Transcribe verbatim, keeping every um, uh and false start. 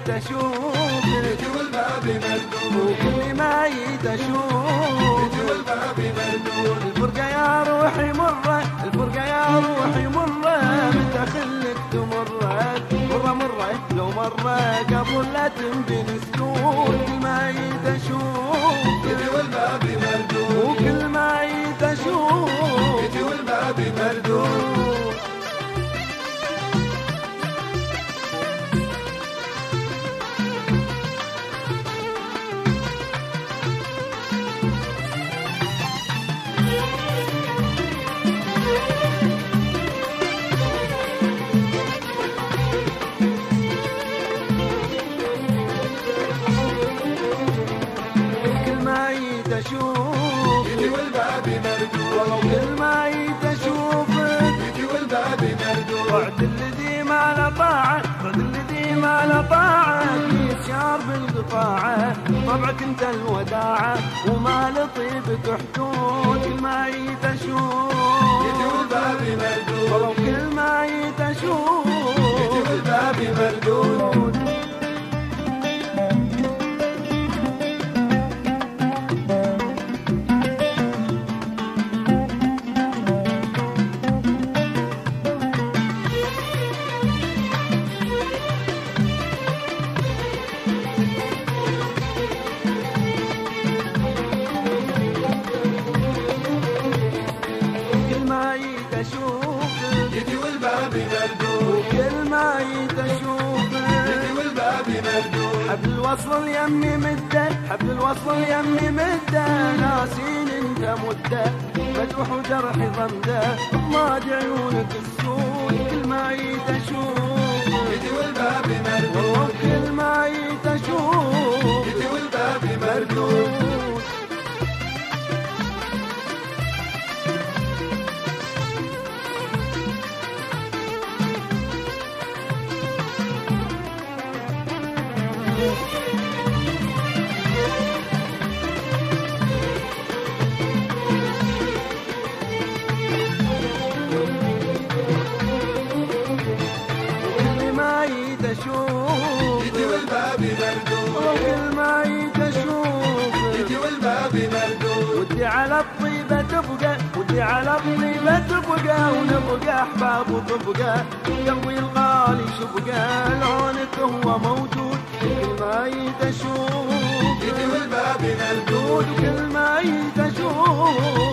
تشوف بيتي والباب مردود، وكل ما يتشوف بيتي والباب مردود. الفرقة يا روحي مرة، الفرقة يا روحي مرة، متى خلك تمرة مرة مرة لو مرة قبل لا تنبني سكون. كل ما يتشوف بيتي والباب مردود، وكل ما يتشوف بيتي والباب مردود. تشوف بيتي والباب مردود، كل ما يتشوفك بيتي والباب مردود. وعد الذي ما له طاعة، وعد الذي ما له طاعة يشار بالقطاعة، طبعك انت الوداعة وما لطيبك حدود. كل ما يتشوف بيتي والباب مردود، كل ما يتشوف بيتي والباب مردود. بيتي والباب مردود، وكل ما يتشوف بيتي والباب مردود. حبل الوصل يمي مده، حبل الوصل يمي مده، ناسين انت مده مدوح وجرحي ضمده، ضماد عيونك السود. كل ما يتشوف بيتي والباب مردود، كل ما يتشوف بيتي والباب مردود. كل ما يتشوف بيتي والباب مردود، كل ما يتشوف بيتي والباب مردود. ودي على الطيبة تبقى، ودي على الطيبة تبقى، ونبقى أحباب وطبقة، قلبي الغالي شبقة لونك هو موجود. كل ما يتشوف بيتي والباب مردود، كل ما يتشوف